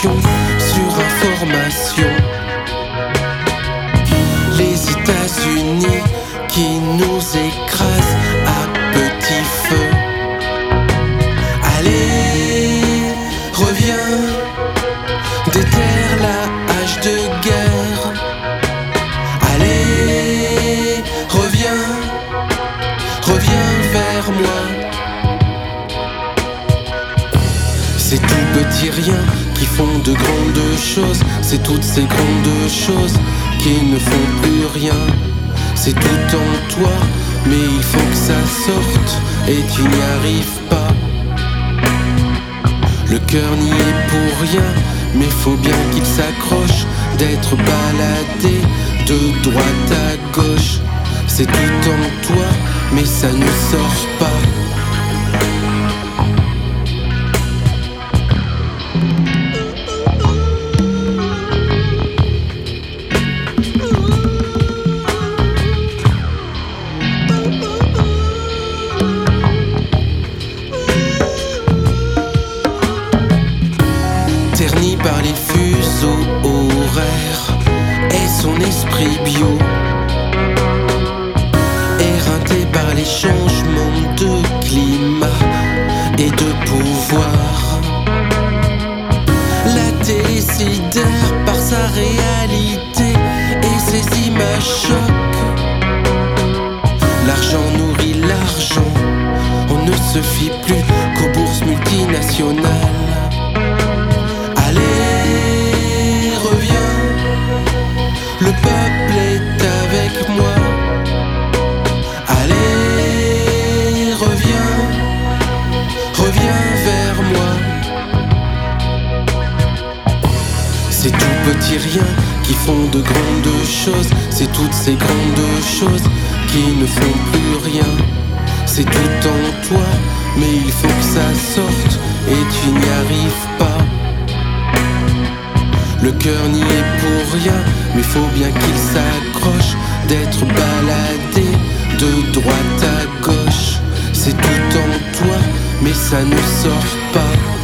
information sur information. Les États-Unis qui nous écrasent à petit feu. Allez, reviens, déterre la hache de guerre. Allez, reviens vers moi. C'est tout petit rien qui font de grandes choses. C'est toutes ces grandes choses qui ne font plus rien. C'est tout en toi, mais il faut que ça sorte et tu n'y arrives pas. Le cœur n'y est pour rien, mais faut bien qu'il s'accroche d'être baladé de droite à gauche. C'est tout en toi, mais ça ne sort pas. Terni par les fuseaux horaires et son esprit bio, éreinté par les changements de climat et de pouvoir. La télé sidère par sa réalité et ses images choquent. L'argent nourrit l'argent, on ne se fie plus qu'aux bourses multinationales. Allez, reviens, le peuple est avec moi. Allez, reviens vers moi. C'est tout petit rien qui font de grandes choses. C'est toutes ces grandes choses qui ne font plus rien. C'est tout en toi, mais il faut que ça sorte et tu n'y arrives pas. Le cœur n'y est pour rien, mais faut bien qu'il s'accroche d'être baladé de droite à gauche. C'est tout en toi, mais ça ne sort pas.